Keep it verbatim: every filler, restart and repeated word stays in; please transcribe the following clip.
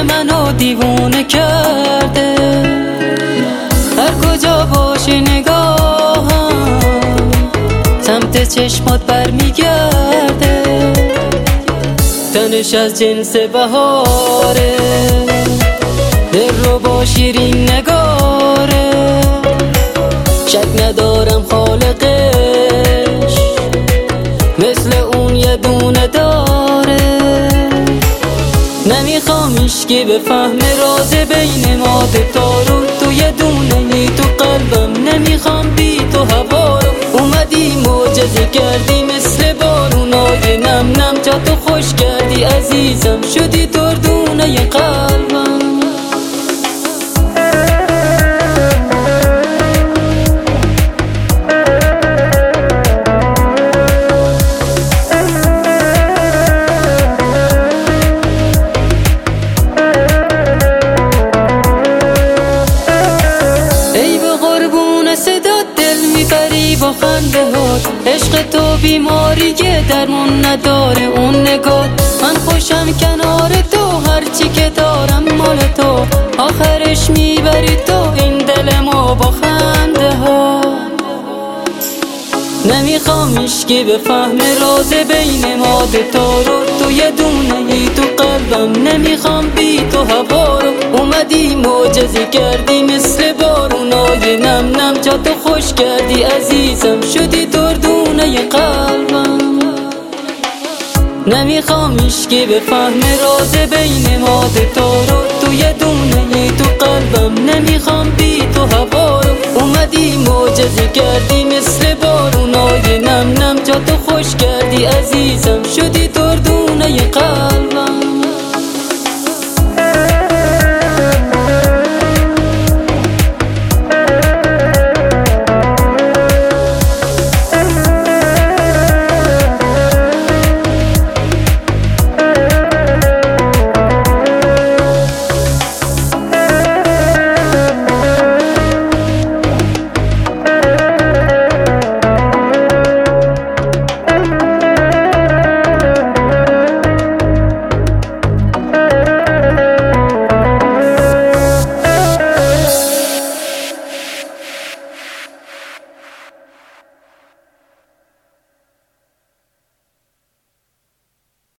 منو دیوونه کرده. هر کجا باشه نگاهم سمت چشمات برمیگرده. تنش از جنس بهاره، دل رو با شیرین نگاره. شک ندارم خالقش مثل اون یه دونه داره. نمیخوام هیچکی بفهم راز بین ما دوتا رو. تو یه دونه ای تو قلبم، نمیخوام بی تو هوا رو. اومدی معجزه کردی مثل بارونای نم نم. جا تو خوش کردی عزیزم، شدی دردونه ی قلبم. با خنده هات عشق تو بیماریه درمون نداره اون نگاه. من خوشم کنار تو، هرچی که دارم مال تو. آخرش میبری تو این دل ما با خنده ها. نمیخوام هیچکی بفهم راز بین ما دوتا رو. تو یه دونه ای تو قلبم، نمیخوام بی تو هوا رو. اومدی معجزه کردی مثل بارونای نم نم. جا تو خوش کردی عزیزم، شدی دردونه ی قلبم. نمیخوام هیچکی بفهم راز بین ما دوتا رو. تو یه دونه ای تو قلبم، نمیخوام بی تو هوا رو. اومدی معجزه کردی مثل بارونای نم نم. جا تو خوش کردی عزیزم.